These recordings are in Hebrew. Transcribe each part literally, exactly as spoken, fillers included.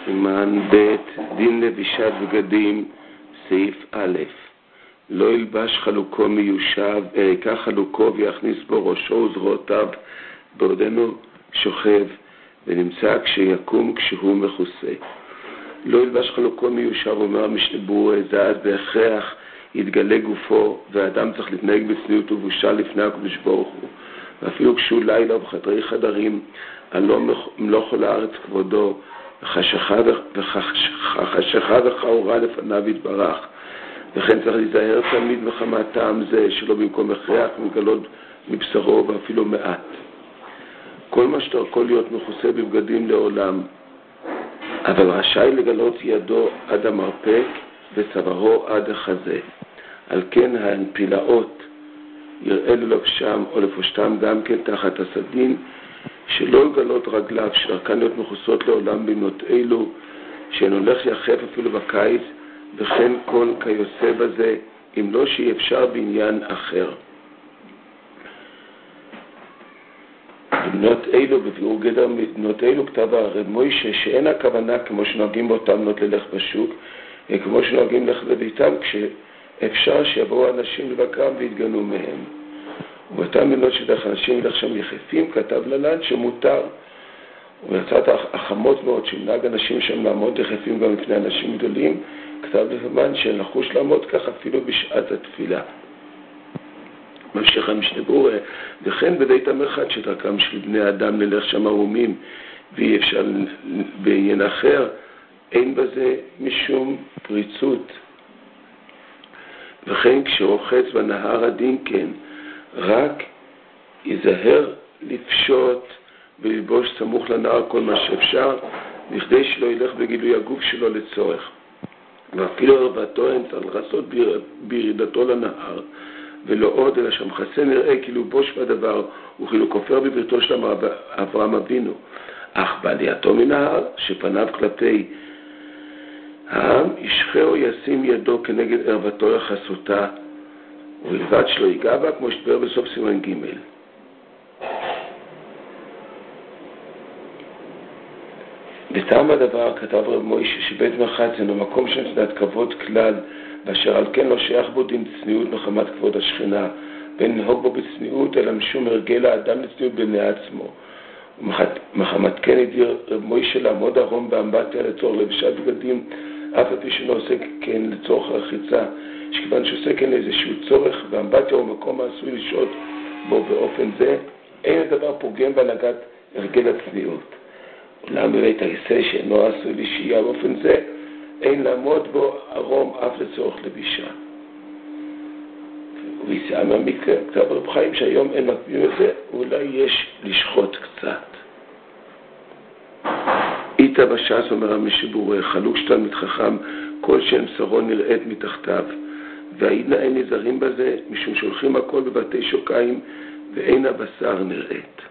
סימן ב' דין לבישת בגדים, סעיף א'. לא ילבש חלוקו מיושב, ייקח חלוקו ויכניס בו ראשו וזרועותיו בעודנו שוכב, ונמצא כשיקום כשהוא מכוסה. לא ילבש חלוקו מיושב, אומר המשנה ברורה, זה אז בהכרח יתגלה גופו, והאדם צריך להתנהג בצניעות ובושה לפני הקדוש ברוך הוא. ואפילו כשהוא לילה ובחדרי חדרים, הלא מלוך על הארץ כבודו, וחשכה וחאורה לפניו יתברך. וכן צריך להיזהר תמיד מחמת טעם זה, שלא במקום הכרח מגלות מבשרו ואפילו מעט. כל מה שתרכו להיות מכוסה בבגדים לעולם, אבל רשאי לגלות ידו עד המרפק וצווארו עד החזה. על כן הנפילאות יראה ללבשם או לפושטם גם כן תחת הסדין, שלא לגלות רגליו שדרכן להיות מכוסות לעולם בימות אלו, שהן הולך יחף אפילו בקיץ, וכן כל כיוצא בזה, אם לא שאי אפשר בעניין אחר. בנות אלו, בביאור גדר בנות אלו, כתב הרב מוישה, שאין הכוונה כמו שנוהגים באותם בנות ללך בשוק, כמו שנוהגים ללך בביתם, כשאפשר שיבואו אנשים לבקרם והתגנו מהם. ובאותם בנות שדרך אנשים ילך שם יחפים, כתב ללן שמותר. ובצד החמות מאוד שמנהג אנשים שם לעמוד יחפים גם לפני אנשים גדולים, כתב לפמן שנחוש לעמוד כך אפילו בשעת התפילה. ממשיך המשנה ברורה, וכן בבית המרחץ שדרכם של בני אדם נלך שם ערומים, ואי אפשר בעניין אחר, אין בזה משום פריצות. וכן כשרוחץ בנהר הדין כן, רק ייזהר לפשוט וללבוש סמוך לנהר כל מה שאפשר, בכדי שלא ילך בגילוי הגוף שלו לצורך. ואפילו ערבתו אין צריך לעשות בירידתו לנהר, ולא עוד, אלא שהמחסה נראה כאילו בוש בדבר, וכאילו כופר בבריתו של אברהם אבינו. אך בעלייתו מנהר, שפניו כלפי העם, ישחה או ישים ידו כנגד ערבתו לחסותה, ובלבד שלא ייגע בה, כמו שתבר בסוף סימן ג'. בטעם הדבר כתב רב מוישה שבית מרחץ אינו מקום של צדת כבוד כלל, ואשר על כן לא שייך בו דין צניעות מחמת כבוד השכינה, בין לנהוג בו בצניעות אלא משום הרגל האדם לצניעות בני עצמו. ומחמת כן הדיר רב מוישה לעמוד ערום באמבטיה לצורך לבישת בגדים, אף על פי שלא עושה כן לצורך הרחיצה, שכיוון שעושה כן איזשהו צורך, באמבטיה הוא מקום העשוי לשהות בו באופן זה, אין הדבר פוגם בהנהגת הרגל הצניעות. אולם בבית הכיסא שאינו עשוי לשהייה באופן זה, אין לעמוד בו ערום אף לצורך לבישה. וביציאה מהמקרה, כתב רב חיים שהיום אין מקבילים את זה, אולי יש לשחוט קצת. איתה בש"ס אומר המשנה ברורה, חלוק שתלמיד חכם, כל שם שרו נראית מתחתיו, והעידנא אין נזהרים בזה, משום שהולכים הכל בבתי שוקיים, ואין הבשר נראית.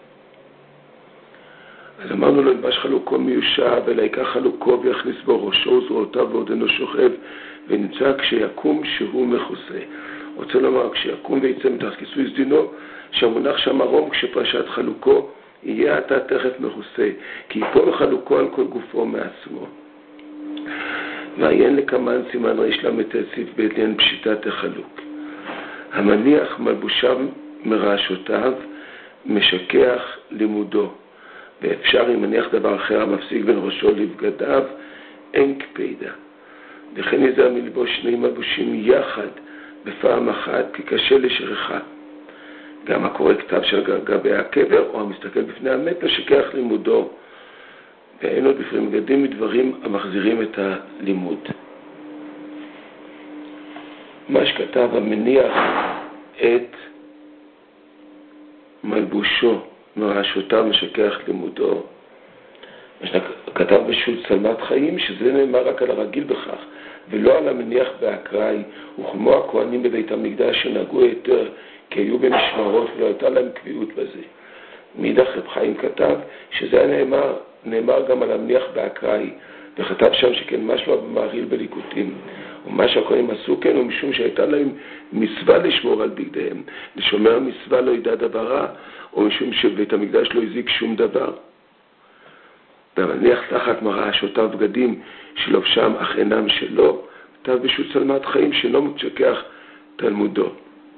אז אמרנו לו, ילבש חלוקו מיושב, אלא ייקח חלוקו ויכניס בו ראשו וזרועותיו ועודנו שוכב, ונמצא כשיקום שהוא מכוסה. רוצה לומר, כשיקום ויצא מתחת כיסוי סדינו, שהמונח שם ערום כשפרשת חלוקו, יהיה אתה תכף מכוסה, כי יפול חלוקו על כל גופו מעצמו. ועיין לקמן סימן ריש למד סעיף בעניין פשיטת החלוק. המניח מלבושיו מרעשותיו, משכח לימודו. ואפשר אם מניח דבר אחר המפסיק בין ראשו לבגדיו, אין קפידה. וכן יזהר מלבוש שני מלבושים יחד בפעם אחת, כי קשה לשכחה. גם הקורא כתב של גבי הקבר, או המסתכל בפני המת, משכח לימודו. ואין עוד בפני בגדים מדברים המחזירים את הלימוד. מה שכתב המניח את מלבושו, מרעשותיו משכח לימודו, מה שכתב בשו"ת צלמת חיים, שזה נאמר רק על הרגיל בכך, ולא על המניח באקראי, וכמו הכהנים בבית המקדש שנהגו יותר, כי היו במשמרות ולא הייתה להם קביעות בזה. מאידך רב חיים כתב שזה נאמר, נאמר גם על המניח באקראי, וכתב שם שכן משהו במעריל בליקוטים. ומה שהכהנים עשו כן, ומשום שהייתה להם מצווה לשמור על בגדיהם, לשומר המצווה לא ידע דבר רע, או משום שבית המקדש לא הזיק שום דבר. והמניח תחת מראה שותיו בגדים שלובשם אך אינם שלו, כתב בשו"ת צלמת חיים שלא משכח תלמודו.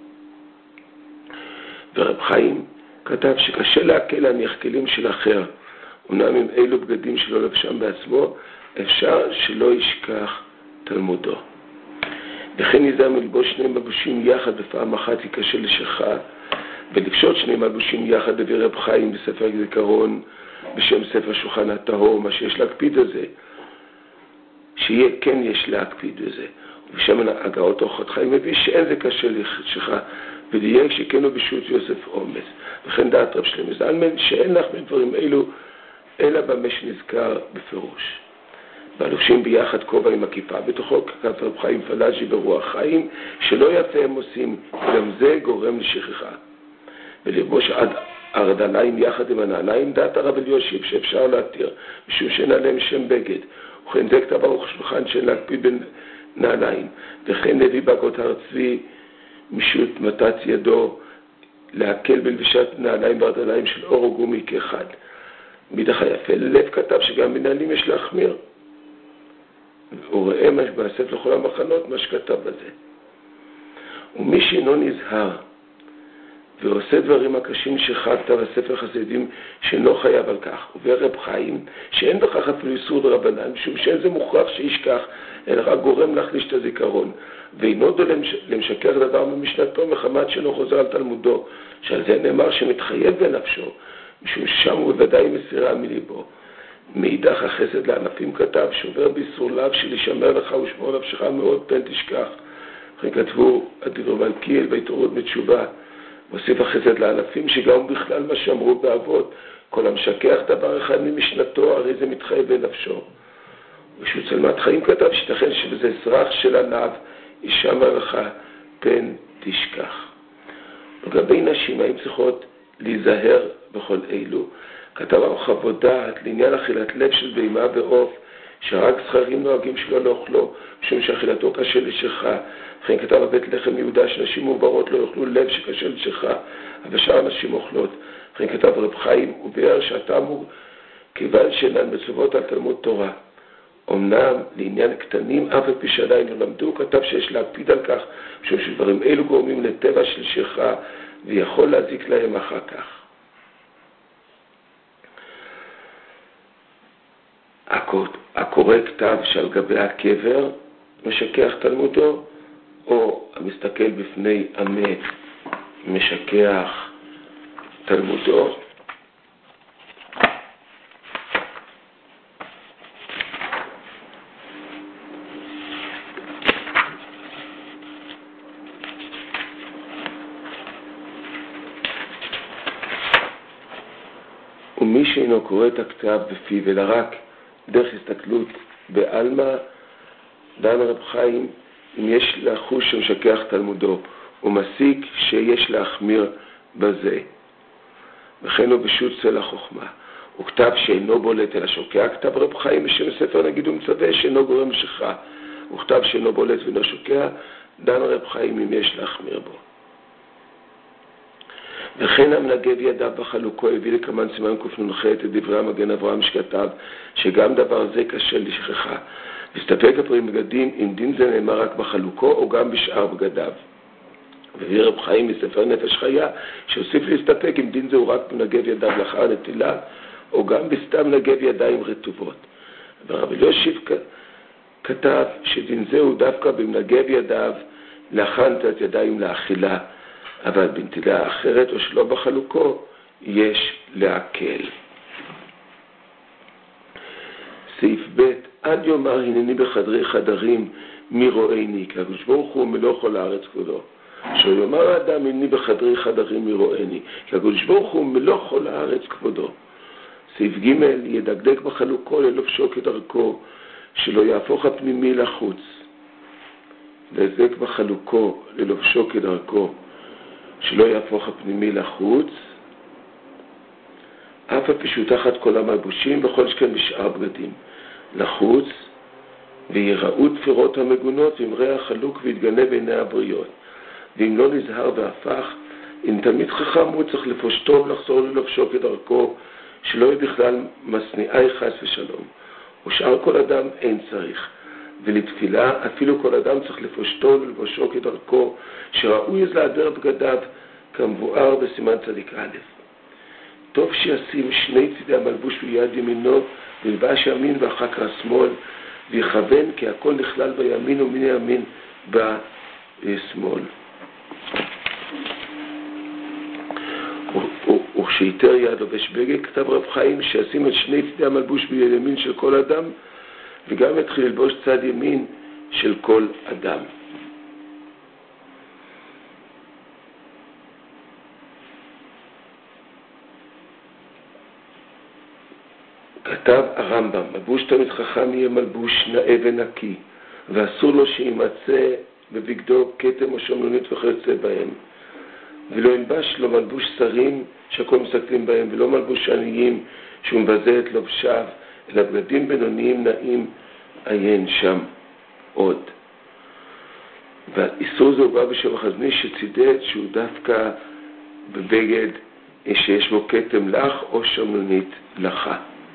ורב חיים כתב שקשה להקל להניח כלים של אחר, אומנם עם אילו בגדים שלא לבשם בעצמו, אפשר שלא ישכח תלמודו. וכן ניזהר מלבוש שני מלבושים יחד בפעם אחת יקשה לשכחה, ולפשוט שני מלבושים יחד הביא רב חיים בספר זיכרון בשם ספר שולחן הטהור, מה שיש להקפיד על זה, שיהיה כן יש להקפיד על זה. ובשם הגאות אורחות חיים מביא שאין זה קשה לשכחה, ודייק שכן הוא בשו"ת יוסף אומץ. וכן דעת רב שלמה זלמן שאין לך מדברים אלו אלא במה שנזכר בפירוש. והלובשים ביחד כובע עם הכיפה בתוכו, כתב רב חיים פלאג'י ברוח חיים, שלא יפה הם עושים, גם זה גורם לשכחה. ולבוש עד ארדליים יחד עם הנעליים, דעת הרב אלישיב שאפשר להתיר, משום שאין עליהם שם בגד. וכן זה כתב ברוך שולחן שאין להקפיד בין נעליים. וכן הביא בהגות הר צבי משו"ת מתת ידו להקל בלבישת נעליים וארדליים של אור וגומי כאחד. מידך היפה ללב כתב שגם בנעלים יש להחמיר. הוא ראה באסף לכל המחנות מה שכתב בזה. ומי שאינו נזהר ועושה דברים הקשים שכתב הספר חסידים שאינו חייב על כך, וברב חיים שאין בכך אפילו איסור דרבנן, משום שאין זה מוכרח שישכח, אלא רק גורם להחליש את הזיכרון, ואינו דו למשכר דבר ממשנתו מחמת שלא חוזר על תלמודו, שעל זה נאמר שמתחייב בנפשו, משום ששם הוא בוודאי מסירה מליבו. מאידך החסד לענפים כתב, שובר באיסור לאו של ישמר לך ושמור נפשך מאוד פן תשכח. אחרי כתבו הדברי מלכיאל בהתעוררות בתשובה, מוסיף החסד לענפים שגם בכלל מה שאמרו באבות, כל המשכח דבר אחד ממשנתו, הרי זה מתחייב בנפשו. ושהוא צלמת חיים כתב שתכן שבזה סרח של ענב, ישמר לך פן תשכח. לגבי נשים, האם צריכות להיזהר בכל אלו? כתב חוות דעת לעניין אכילת לב של בהמה ועוף, שרק זכרים נוהגים שלא לאוכלו, משום שאכילתו קשה לשכחה. לכן כתב בבית לחם יהודה שנשים מעוברות לא יאכלו לב שקשה לשכחה, אבל שאר נשים אוכלות. לכן כתב רב חיים וביאר שהטעם הוא כיוון שאינן מצוות על תלמוד תורה. אמנם לעניין קטנים אף על פי שעדיין לא למדו, כתב שיש להקפיד על כך, משום שדברים אלו גורמים לטבע של שכחה ויכול להזיק להם אחר כך. הקורא כתב שעל גבי הקבר משכח תלמודו, או המסתכל בפני המת משכח תלמודו. ומי שאינו קורא את הכתב בפיו אלא רק דרך הסתכלות בעלמא, דן רב חיים אם יש לחוש שמשכח תלמודו, הוא מסיק שיש להחמיר בזה. וכן הוא בשו"ת צלע חוכמה. הוא כתב שאינו בולט אלא שוקע, כתב רב חיים בשם ספר נגיד ומצווה שאינו גורם לשכחה. הוא כתב שאינו בולט ואינו שוקע, דן רב חיים אם יש להחמיר בו. וכן המנגב ידיו בחלוקו הביא לכמן סימן קנ"ח את דברי המגן אברהם שכתב שגם דבר זה קשה לשכחה. והסתפק הפרי בגדים אם דין זה נאמר רק בחלוקו או גם בשאר בגדיו. והביא רב חיים מספר נפש חיה שהוסיף להסתפק אם דין זה הוא רק מנגב ידיו לאחר נטילה או גם בסתם נגב ידיים רטובות. ורב אלישיב כתב שדין זה הוא דווקא במנגב ידיו לאחר נטילת ידיים לאכילה, אבל בנטילה אחרת או שלא בחלוקו יש להקל. סעיף ב' עד יאמר הנני בחדרי חדרים מי רואיני, כי הקדוש ברוך הוא מלוא כל הארץ כולו. שיאמר האדם הנני בחדרי חדרים מי רואיני, כי הקדוש ברוך הוא מלוא כל הארץ כבודו. סעיף ג' ידקדק בחלוקו ללובשו כדרכו, שלא יהפוך הפנימי לחוץ. לדקדק בחלוקו ללובשו כדרכו, שלא יהפוך הפנימי לחוץ, אף על פי שהוא תחת כל המלבושים בכל שכן בשאר בגדים. לחוץ ויראו תפירות המגונות עם ריח חלוק ויתגנה בעיני הבריות. ואם לא נזהר והפך, אם תמיד חכם הוא צריך לפוש טוב לחזור ללובשו כדרכו, שלא יהיה בכלל משניאי חס ושלום. ושאר כל אדם אין צריך. ולתפילה אפילו כל אדם צריך לפושטו ולבושו כדרכו, שראוי אז להדר בגדיו כמבואר בסימן צדיק א'. טוב שישים שני צידי המלבוש ביד ימינו וילבש ימין ואחר כך שמאל, ויכוון כי הכל נכלל בימין ומן ימין בשמאל. וכשיתר יד לובש בגד, כתב רב חיים שישים את שני צידי המלבוש ביד ימין של כל אדם, וגם יתחיל ללבוש צד ימין של כל אדם. כתב הרמב"ם, מלבוש תלמיד חכם יהיה מלבוש נאה ונקי, ואסור לו שימצא בבגדו כתם או שמנונית וכיוצא בהם. ולא ילבש לו מלבוש שרים שהכל מסתכלים בהם, ולא מלבוש עניים שהוא מבזה את לובשיו, אלא בגדים בינוניים נעים עיין שם עוד. והאיסור זה הוא בא בשם החזני שצידד שהוא דווקא בבגד שיש בו כתם לך או שמנונית לך.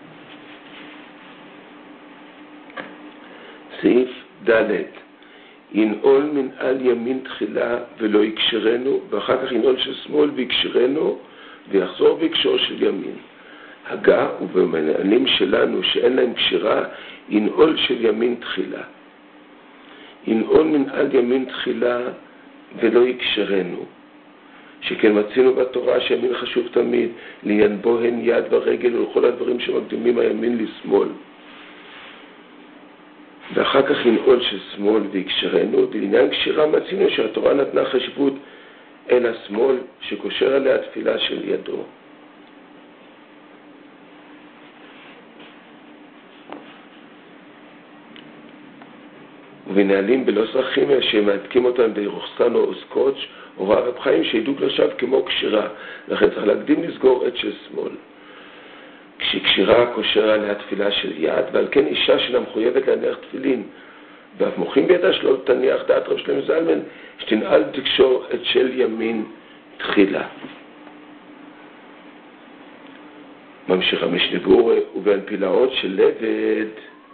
סעיף ד' ינעול מנעל ימין תחילה ולא יקשרנו, ואחר כך ינעול של שמאל ויקשרנו, ויחזור ויקשור של ימין. הגה ובמנעלים שלנו שאין להם קשירה, ינעול של ימין תחילה. ינעול מנעל ימין תחילה ולא יקשרנו. שכן מצינו בתורה שימין חשוב תמיד, לינבו הן יד ורגל ולכל הדברים שמקדימים הימין לשמאל. ואחר כך ינעול של שמאל ויקשרנו, ולעניין קשירה מצינו שהתורה נתנה חשיבות אל השמאל שקושר עליה תפילה של ידו. ובנהלים בלא סרחים שמעתקים אותם ברוחסן או סקוץ' הוראה רב חיים שידעו לשווא כמו קשירה, לכן צריך להקדים לסגור את של שמאל. כשקשירה קושר עליה תפילה של יד, ועל כן אישה שאינה מחויבת להניח תפילין, ואף מוחים בידה שלא תניח דעת רב שלמה זלמן, שתנעל תקשור את של ימין תחילה. ממשיך המשנה ברורה, ובעל פילאות של לבד,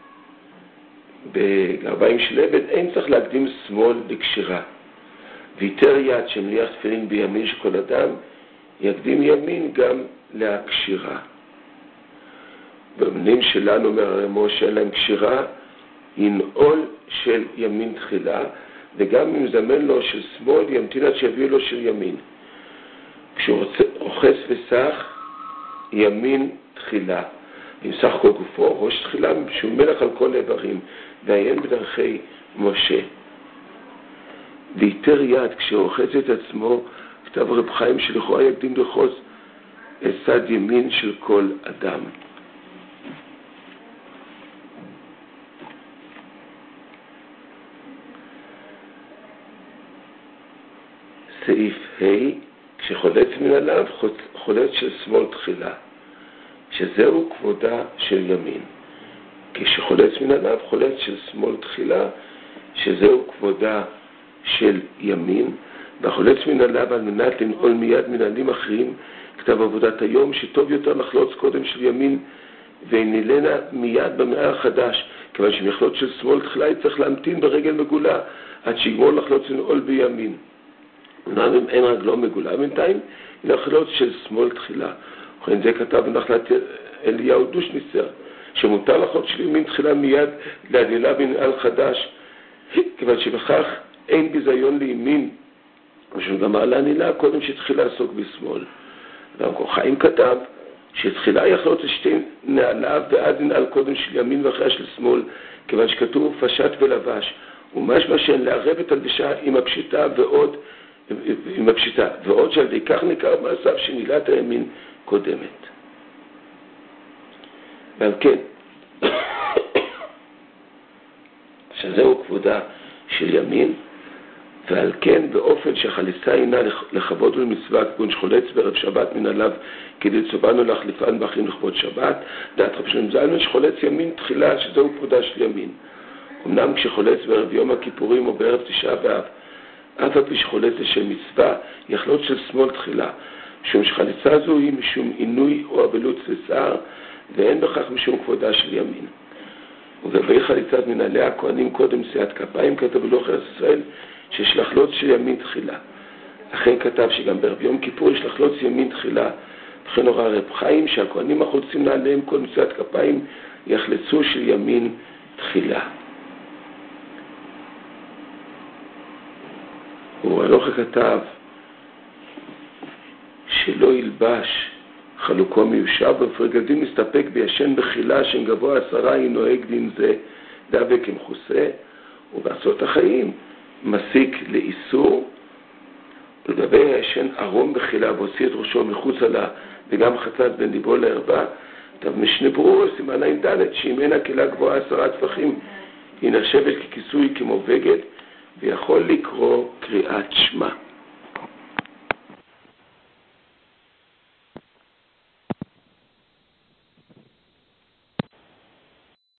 בגרביים של לבד, אין צריך להקדים שמאל לקשירה. ויתר יד שמניח תפילין בימין של כל אדם, יקדים ימין גם להקשירה. במנים שלנו אומר הרמו שאין להם קשירה, ינעול של ימין תחילה, וגם אם זמן לו של שמאל, ימתין עד שיביאו לו של ימין. כשהוא רוחס וסח, ימין תחילה. עם סך כל גופו, ראש תחילה שהוא מלך על כל איברים, ועיין בדרכי משה. ויתר יד, כשרוחץ את עצמו, כתב רב חיים שלכאורה יקדים לחוץ את צד ימין של כל אדם. סעיף ה' כשחולץ מן עליו, חולץ של שמאל תחילה, שזהו כבודה של ימין. כשחולץ מן עליו, חולץ של שמאל תחילה, שזהו כבודה של ימין, והחולץ מן עליו על מנת לנעול מיד מנהלים אחרים, כתב עבודת היום, שטוב יותר לחלוץ קודם של ימין, ונילנה מיד במאה החדש, כיוון שמחלוץ של שמאל תחילה צריך להמתין ברגל מגולה, עד שיגמור לחלוץ לנעול בימין. אומנם אם אין רגלו מגולה בינתיים, היא לחלוץ של שמאל תחילה. וכן זה כתב בנחלת אליהו דושניצר, שמותר לחלוץ של ימין תחילה מיד להדילה בנעל חדש, כיוון שבכך אין ביזיון לימין, ושהוא גם מעלה נילה קודם שתחילה לעסוק בשמאל. והמקור חיים כתב שתחילה יחלוץ לשתי נעליו ואז נעל קודם של ימין ואחריה של שמאל, כיוון שכתוב פשט ולבש, ומשמע שהן לערב את הלבשה עם הפשיטה ועוד עם הפשיטה, ועוד שעל די כך ניכר מעשיו שנילת הימין קודמת. ועל כן, שזהו כבודה של ימין, ועל כן באופן שהחליצה אינה לכבוד ולמצווה, כגון שחולץ בערב שבת מן עליו, כדי צובנו להחליפן באחרים לכבוד שבת, דעת רב שלמה זלמן שחולץ ימין תחילה, שזהו כבודה של ימין. אמנם כשחולץ בערב יום הכיפורים או בערב תשעה באב, אף על פי שחולץ לשם מצווה, יחלוץ של שמאל תחילה, משום שחליצה זו היא משום עינוי או אבלות לשיער, ואין בכך משום כבודה של ימין. ולגבי חליצת מנהלי הכהנים קודם נשיאת כפיים, כתב בלוח ארץ ישראל ששלחלוץ של ימין תחילה. לכן כתב שגם בערב יום כיפור יש לחלוץ ימין תחילה. וכן הורה רב חיים שהכהנים החולצים נעליהם כל נשיאת כפיים יחלצו של ימין תחילה. והלוכה כתב שלא ילבש חלוקו מיושב, בפרגדים מסתפק בישן בחילה שן גבוה עשרה היא נוהג דין זה דבק עם חוסה, ובעצות החיים מסיק לאיסור. ולגבי הישן ערום בחילה והוציא את ראשו מחוץ עלה וגם חצת בין דיבו לערבה, כתב משנה ברור סימן עין ד' שאם אין הקהילה גבוהה עשרה טפחים היא נחשבת ככיסוי כמו בגד ויכול לקרוא קריאת שמע.